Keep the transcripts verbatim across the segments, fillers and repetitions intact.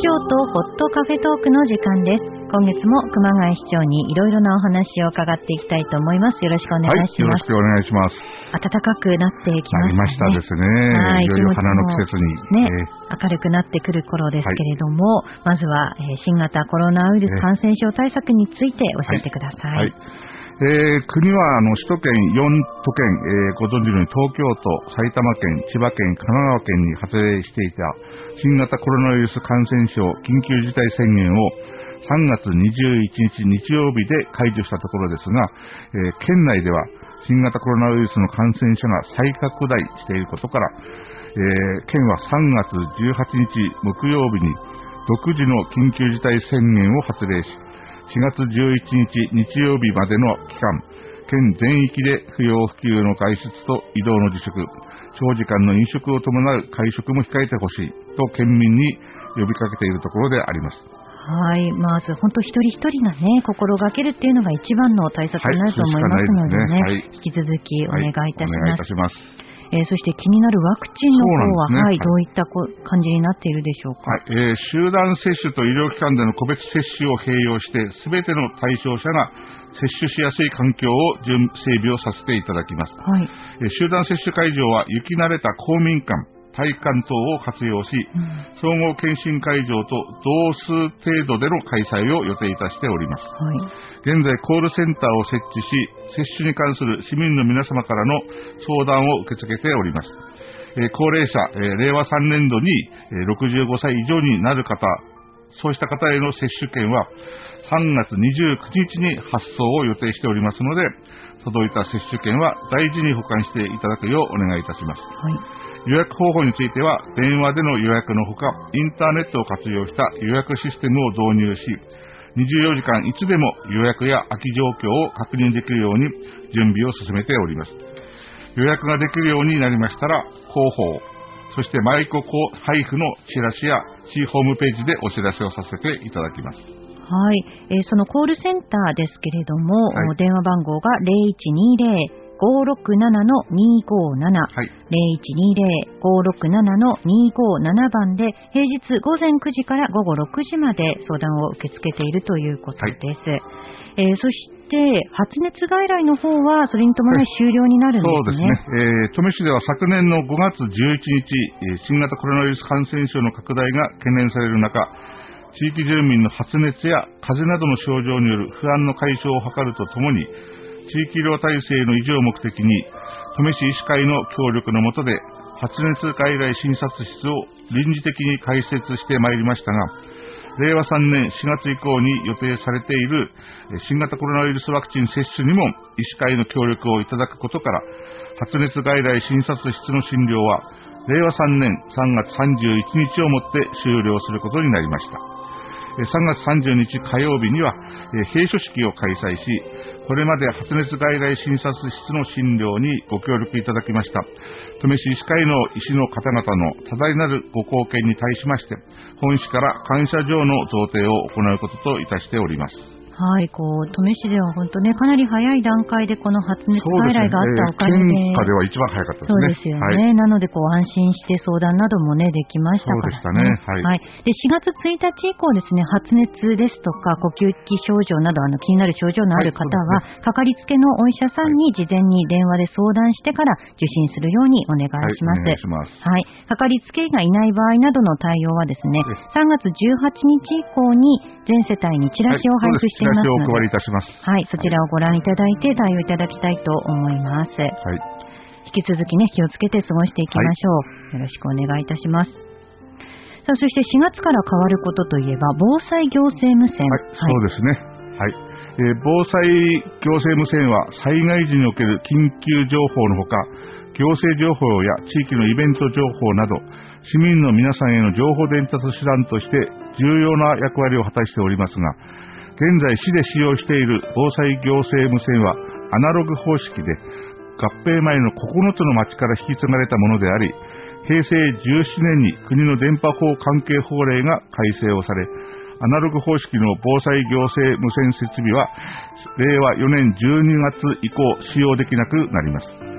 京都ホットカフェトークの時間です。今月も熊谷市長にいろいろなお話を伺っていきたいと思います。よろしくお願いします。 はい、よろしくお願いします。 暖かくなってきましたね。 なりましたですね。はい、いよいよ花の季節に、 ねえー、明るくなってくる頃ですけれども、はい、まずは、えー、新型コロナウイルス感染症対策について教えてください。はいはい、 えー、国はあの首都圏よん都県、えー、ご存知のように東京都、埼玉県、千葉県、神奈川県に発令していた新型コロナウイルス感染症緊急事態宣言をさんがつにじゅういちにち日曜日で解除したところですが、えー、県内では新型コロナウイルスの感染者が再拡大していることから、えー、県はさんがつじゅうはちにち木曜日に独自の緊急事態宣言を発令し、しがつじゅういちにち日曜日までの期間、県全域で不要不急の外出と移動の自粛、長時間の飲食を伴う会食も控えてほしいと県民に呼びかけているところであります。 はい、まず本当一人一人がね、心がけるっていうのが一番の対策になると思いますのでね、はい、引き続きお願いいたします。はい、お願いいたします。えー、そして気になるワクチンの方は、ね、はい、どういった感じになっているでしょうか。 はい、えー、集団接種と医療機関での個別接種を併用して、すべての対象者が接種しやすい環境を準整備をさせていただきます。はい、えー、集団接種会場は行き慣れた公民館、体育館等を活用し、うん、総合検診会場と同数程度での開催を予定いたしております。はい、現在コールセンターを設置し、接種に関する市民の皆様からの相談を受け付けております。えー、高齢者、えー、れいわさんねんどに、えー、ろくじゅうごさい以上になる方、そうした方への接種券はさんがつにじゅうくにちに発送を予定しておりますので、届いた接種券は大事に保管していただくようお願いいたします。はい、予約方法については、電話での予約のほか、インターネットを活用した予約システムを導入し、にじゅうよじかんいつでも予約や空き状況を確認できるように準備を進めております。予約ができるようになりましたら、広報、そしてマイコ配布のチラシや市ホームページでお知らせをさせていただきます。 はい、えー、そのコールセンターですけれども、はい、電話番号が ゼロいちにゼロ ごろくなな にごなな、はい、ゼロいちにゼロ ごろくなな にごなな 番で、平日午前くじから午後ろくじまで相談を受け付けているということです。はい、えー、そして発熱外来の方はそれに伴い終了になるんですね。 そうですね。えー、登米市では昨年のごがつじゅういちにち、えー、新型コロナウイルス感染症の拡大が懸念される中、地域住民の発熱や風邪などの症状による不安の解消を図るとともに、地域医療体制の維持を目的に、登米市医師会の協力の下で、発熱外来診察室を臨時的に開設してまいりましたが、れいわさんねんしがつ以降に予定されている新型コロナウイルスワクチン接種にも医師会の協力をいただくことから、発熱外来診察室の診療は、れいわさんねんさんがつさんじゅういちにちをもって終了することになりました。さんがつさんじゅうにち火曜日には閉所式を開催し、これまで発熱外来診察室の診療にご協力いただきました登米市医師会の医師の方々の多大なるご貢献に対しまして、本市から感謝状の贈呈を行うことといたしております。 はい、こう登米市では本当ね、かなり早い段階でこの発熱外来があったおかげで、 県下では一番早かったですね。 そうですよね。はい、なのでこう安心して相談などもねできましたからね。 そうでしたね。はい。 はい、でしがつついたち以降ですね、発熱ですとか呼吸器症状などあの気になる症状のある方は、はい、かかりつけのお医者さんに事前に電話で相談してから受診するようにお願いします。はい、お願いします。はい。かかりつけ医がいない場合などの対応はですね、さんがつじゅうはちにち以降に全世帯にチラシを配布していますので、はい、チラシをお配りいたします。 はい、そちらをご覧いただいて対応いただきたいと思います。はい、引き続きね、気をつけて過ごしていきましょう。はい、よろしくお願いいたします。さあ、そしてしがつから変わることといえば防災行政無線。 はい、はい、そうですね。はい、えー、防災行政無線は災害時における緊急情報のほか、行政情報や地域のイベント情報など市民の皆さんへの情報伝達手段として重要な役割を果たしておりますが、現在市で使用している防災行政無線はアナログ方式で合併前のここのつの町から引き継がれたものであり、へいせいじゅうななねんに国の電波法関係法令が改正をされ、アナログ方式の防災行政無線設備はれいわよねんじゅうにがつ以降使用できなくなります。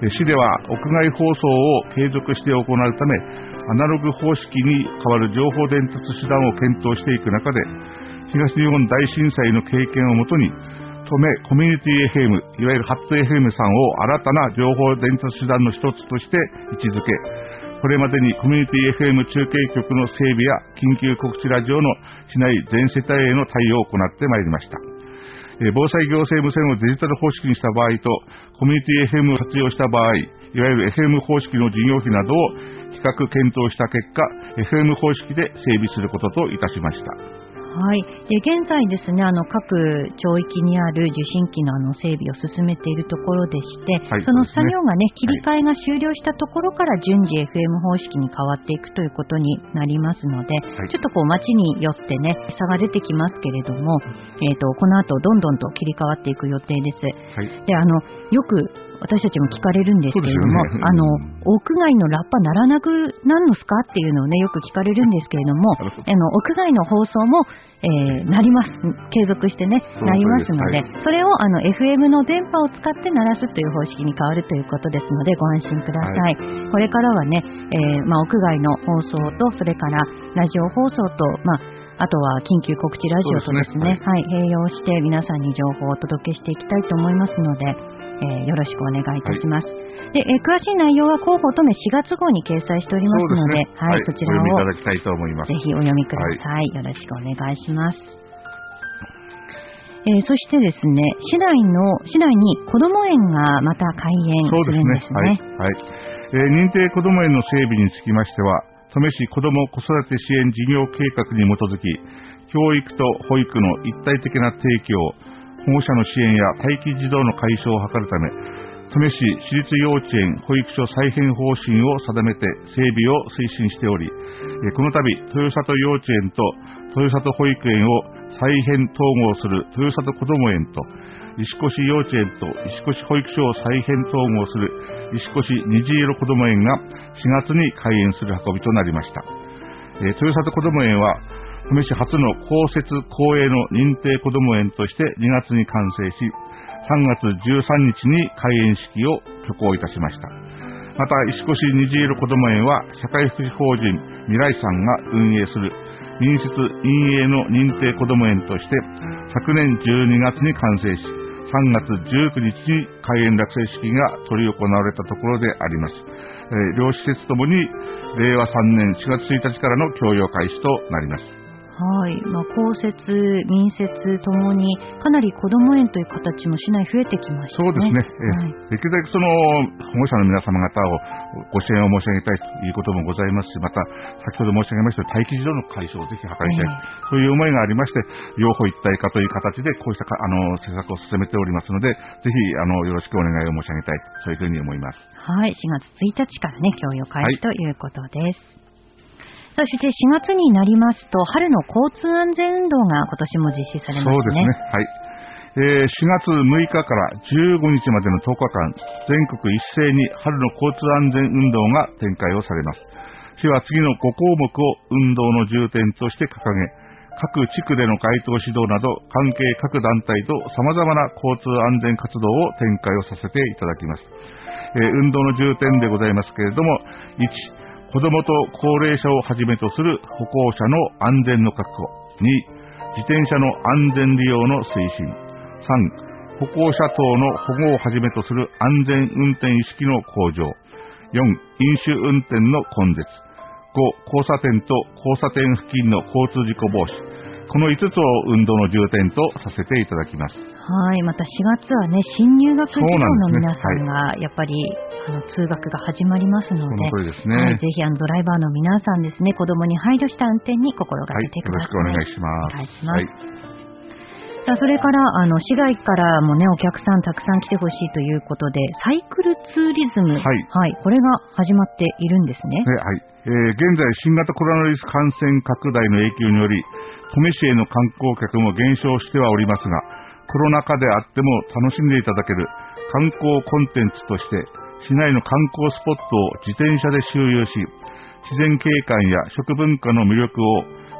市では屋外放送を継続して行うため、アナログ方式に代わる情報伝達手段を検討していく中で、東日本大震災の経験をもとに、登米コミュニティ エフエム、いわゆるハット エフエム さんを新たな情報伝達手段の一つとして位置づけ、これまでにコミュニティ エフエム 中継局の整備や緊急告知ラジオの市内全世帯への対応を行ってまいりました。防災行政無線をデジタル方式にした場合と、コミュニティ エフエム を活用した場合、いわゆる エフエム 方式の事業費などを比較検討した結果、エフエム 方式で整備することといたしました。 はい。で、現在ですね、あの、各町域にある受信機のあの、整備を進めているところでして、はい、その作業がね、切り替えが終了したところから順次 エフエム 方式に変わっていくということになりますので、はい、ちょっとこう、街によってね、差が出てきますけれども、えっと、この後、どんどんと切り替わっていく予定です。はい、で、あの、よく、私たちも聞かれるんですけれども、ね、あの、屋外のラッパ鳴らなくなんのすかっていうのをね、よく聞かれるんですけれども、あの、屋外の放送も、えー、鳴ります。継続してね、鳴りますので、はい、それをあの、エフエム の電波を使って鳴らすという方式に変わるということですので、ご安心ください。はい、これからはね、えー、まあ、屋外の放送と、それからラジオ放送と、まあ、あとは緊急告知ラジオとですね、はい、併用して皆さんに情報をお届けしていきたいと思いますので、えー、よろしくお願いいたします。はい、で、えー、詳しい内容は広報とめしがつ号に掲載しておりますので、 ね、 はい、はい、そちらをお読みいただきたいと思います。 ぜひお読みください。はい、よろしくお願いします。えー、そしてですね、市内の、市内に子ども園がまた開園するんですね。そうですね。はい。はい、 えー、認定子ども園の整備につきましては、登米市子ども子育て支援事業計画に基づき、教育と保育の一体的な提供、保護者の支援や待機児童の解消を図るため、登米市私立幼稚園保育所再編方針を定めて整備を推進しており、この度、豊里幼稚園と豊里保育園を再編統合する豊里こども園と、石越幼稚園と石越保育所を再編統合する石越虹色こども園がしがつに開園する運びとなりました。豊里こども園は、登米市初の公設公営の認定こども園としてにがつに完成し、さんがつじゅうさんにちに開園式を挙行いたしました。また、石越虹色こども園は、社会福祉法人未来さんが運営する民設民営の認定こども園として、昨年じゅうにがつに完成し、さんがつじゅうくにちに開園落成式が執り行われたところであります。えー、両施設ともに、れいわさんねんしがつついたちからの供用開始となります。 はい。まあ、公設、民設ともに、かなり子ども園という形も市内増えてきましたね。 そうですね。はい、できるだけその、保護者の皆様方をご支援を申し上げたいということもございますし、また、先ほど申し上げました待機児童の解消をぜひ図りたい、えー、そういう思いがありまして、両方一体化という形で、こうしたあの、施策を進めておりますので、ぜひ、あの、よろしくお願いを申し上げたい、そういうふうに思います。 はい。しがつついたちからね、供用開始ということです。はい。そしてしがつになりますと、春の交通安全運動が今年も実施されますね。 そうですね。はい。えー、しがつむいかからじゅうごにちまでのとおかかん、全国一斉に春の交通安全運動が展開をされます。市は次のごこうもくを運動の重点として掲げ、各地区での街頭指導など関係各団体と様々な交通安全活動を展開をさせていただきます。えー、運動の重点でございますけれども、いち、子どもと高齢者をはじめとする歩行者の安全の確保。に、自転車の安全利用の推進。さん、歩行者等の保護をはじめとする安全運転意識の向上。よん、飲酒運転の根絶。ご、交差点と交差点付近の交通事故防止。このいつつを運動の重点とさせていただきます。 はい。またしがつはね、新入学児童の皆さんがやっぱり、あの通学が始まりますので、 その通りですね。 はい、ぜひあのドライバーの皆さんですね、子供に配慮した運転に心がけてください。 はい、よろしくお願いします。 お願いします。はい、それからあの市外からもねお客さんたくさん来てほしいということで、サイクルツーリズム、はい、はい、これが始まっているんですね。 ね、はい。えー、現在新型コロナウイルス感染拡大の影響により、登米市への観光客も減少してはおりますが、コロナ禍であっても楽しんでいただける観光コンテンツとして、市内の観光スポットを自転車で周遊し、自然景観や食文化の魅力を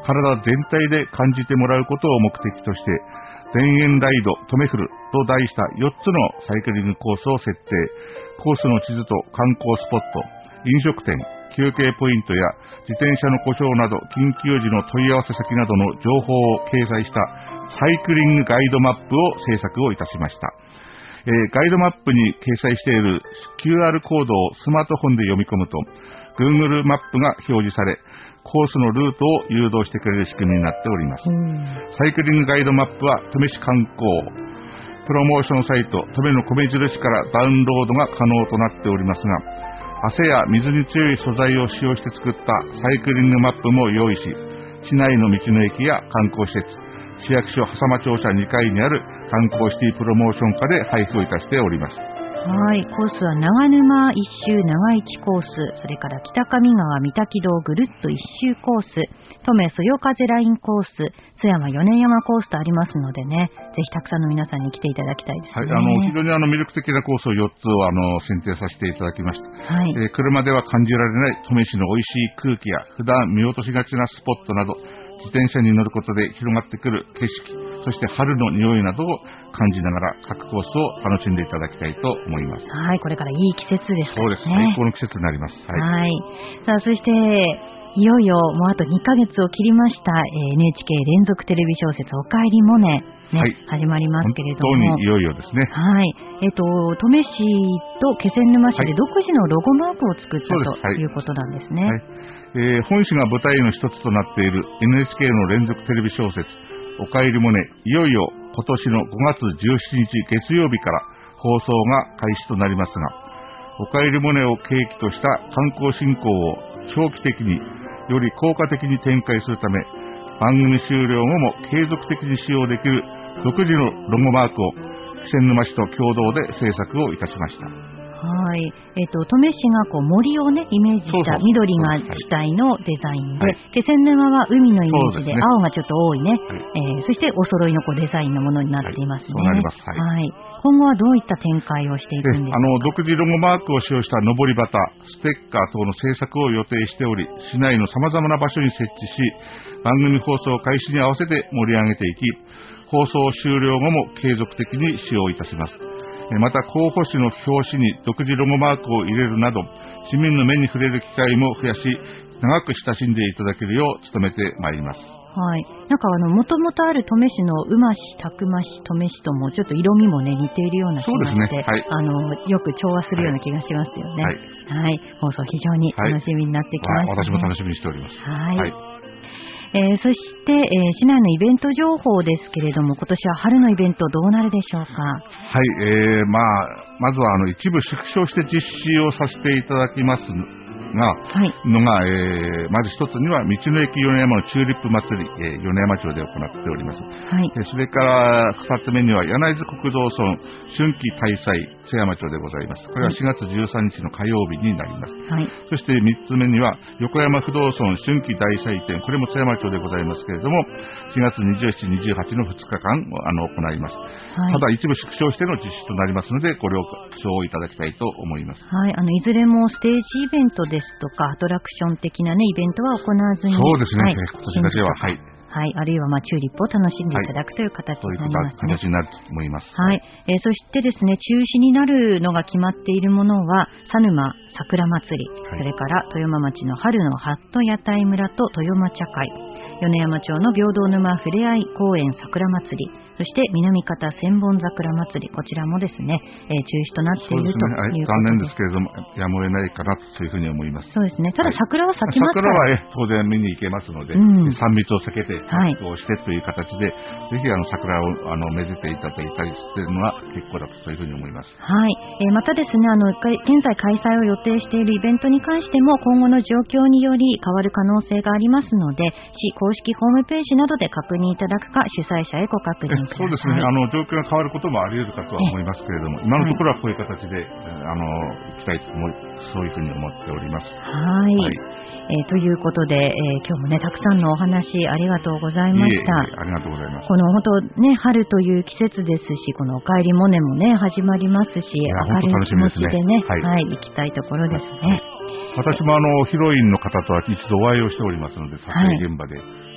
体全体で感じてもらうことを目的として、田園ライドトメフルと題したよっつのサイクリングコースを設定。コースの地図と観光スポット、飲食店、休憩ポイントや自転車の故障など緊急時の問い合わせ先などの情報を掲載したサイクリングガイドマップを制作をいたしました。えー、ガイドマップに掲載している キューアール コードをスマートフォンで読み込むと Google マップが表示され、コースのルートを誘導してくれる仕組みになっております。サイクリングガイドマップは登米市観光プロモーションサイト登米の米印からダウンロードが可能となっておりますが、汗や水に強い素材を使用して作ったサイクリングマップも用意し、市内の道の駅や観光施設、市役所狭間庁舎にかいにある観光シティプロモーション課で配布をいたしております。 はい、コースは長沼一周長市コース、それから北上川三滝道ぐるっと一周コース、登米そよ風ラインコース、津山米山コースとありますのでね、ぜひたくさんの皆さんに来ていただきたいですね。 はい、あの非常にあの魅力的なコースをよっつをあの選定させていただきました。はい、えー、車では感じられない登米市の美味しい空気や普段見落としがちなスポットなど、自転車に乗ることで広がってくる景色、そして春の匂いなどを感じながら各コースを楽しんでいただきたいと思います。 はい、これからいい季節ですね。 そうです、最高の季節になります。 はい。はい、さあ、そしていよいよもうあとにかげつを切りました、えー、エヌエイチケー 連続テレビ小説おかえりモネ、ね、はい、始まりますけれども、 本当にいよいよですね。 はい。えっ、ー、と登米市と気仙沼市で独自のロゴマークを作った、はい、ということなんですね。はい、 えー、本市が舞台の一つとなっている エヌエイチケー の連続テレビ小説おかえりモネ、いよいよ今年のごがつじゅうしちにち月曜日から放送が開始となりますが、おかえりモネを契機とした観光振興を長期的により効果的に展開するため、番組終了後も継続的に使用できる独自のロゴマークを気仙沼市と共同で制作をいたしました。 はい、えっ、ー、と登米市がこう森をねイメージした緑が主体のデザインで、はい、気仙沼は海のイメージ で, で、ね、青がちょっと多いね、はい、えー、そしてお揃いのこうデザインのものになっていますね。はい、そうなります。はい。はい、今後はどういった展開をしていくんですか。 あの独自ロゴマークを使用したのぼり旗、ステッカー等の制作を予定しており、市内のさまざまな場所に設置し、番組放送開始に合わせて盛り上げていき、放送終了後も継続的に使用いたします。また候補誌の表紙に独自ロゴマークを入れるなど、市民の目に触れる機会も増やし、長く親しんでいただけるよう努めてまいります。 はい。なんかあの、もともとある登米市の馬市、たくま市、登米市ともちょっと色味もね、似ているような気がして、ね、はい、あの、よく調和するような気がしますよね。はい。はい、放送非常に楽しみになってきました、ね。はい、 私も楽しみにしております。 はい。はい、えー、そして、えー、市内のイベント情報ですけれども、今年は春のイベントどうなるでしょうか。はい、えー、まあ、まずはあの一部縮小して実施をさせていただきますが、はい、のが、えー、まず一つには道の駅米山のチューリップ祭り、えー、米山町で行っております。はい、それから二つ目には柳津国道村春季大祭津山町でございます。これはしがつじゅうさんにちの火曜日になります。はい、そして三つ目には横山不動村春季大祭典、これも津山町でございますけれども、しがつにじゅうしち、にじゅうはちのふつかかんあの行います。はい、ただ一部縮小しての実施となりますので、ご了承いただきたいと思います。 はい、あのいずれもステージイベントですとかアトラクション的なねイベントは行わずに、 そうですね、はい、今年だけははい。 はい、あるいはまあチューリップを楽しんでいただくという形になりますね。 そういう形になると思います。 はい、えー、そしてですね、中止になるのが決まっているものは、佐沼桜祭り、はい、それから豊山町の春のハット屋台村と豊間茶会、米山町の平等沼ふれあい公園桜祭り、そして南方千本桜祭り、こちらもですね、えー、中止となっているということです。 残念ですけれども、やむを得ないかなというふうに思います。 そうですね。ただ桜は咲きますから、 はい、桜は、ね、当然見に行けますので、うん、さん密を避けて活動してという形で、はい、ぜひあの桜をあのめでていただいたりしているのは結構だとそういうふうに思います。 はい。えー、またですね、あの現在開催を予定しているイベントに関しても今後の状況により変わる可能性がありますので、市公式ホームページなどで確認いただくか、主催者へご確認ください。 そうですね。あの状況が変わることもあり得るかとは思いますけれども、今のところはこういう形で、はい、あの行きたいと思い、そういうふうに思っております。 はい。はい、えー、ということで、えー、今日もねたくさんのお話ありがとうございました。いえいえ、 ありがとうございます。 この本当ね春という季節ですし、このおかえりモネもね始まりますし、明るい気持ちでね、はい、はい、行きたいところですね。はい、 私もあのヒロインの方とは一度お会いをしておりますので、撮影現場で。はい、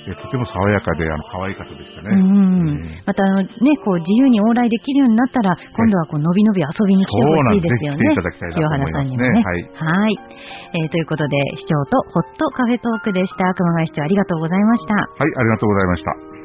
えとても爽やかで、あの、可愛い方でしたね。 うん。えー、また、あの、ね、こう、自由に往来できるようになったら、今度はこう、のびのび遊びに来てほしいですよね。 そうなんです。来ていただきたいなと思いますね。清原さんにもね。 はい。はい。えー、ということで、市長とホットカフェトークでした。熊谷市長、ありがとうございました。 はい、ありがとうございました。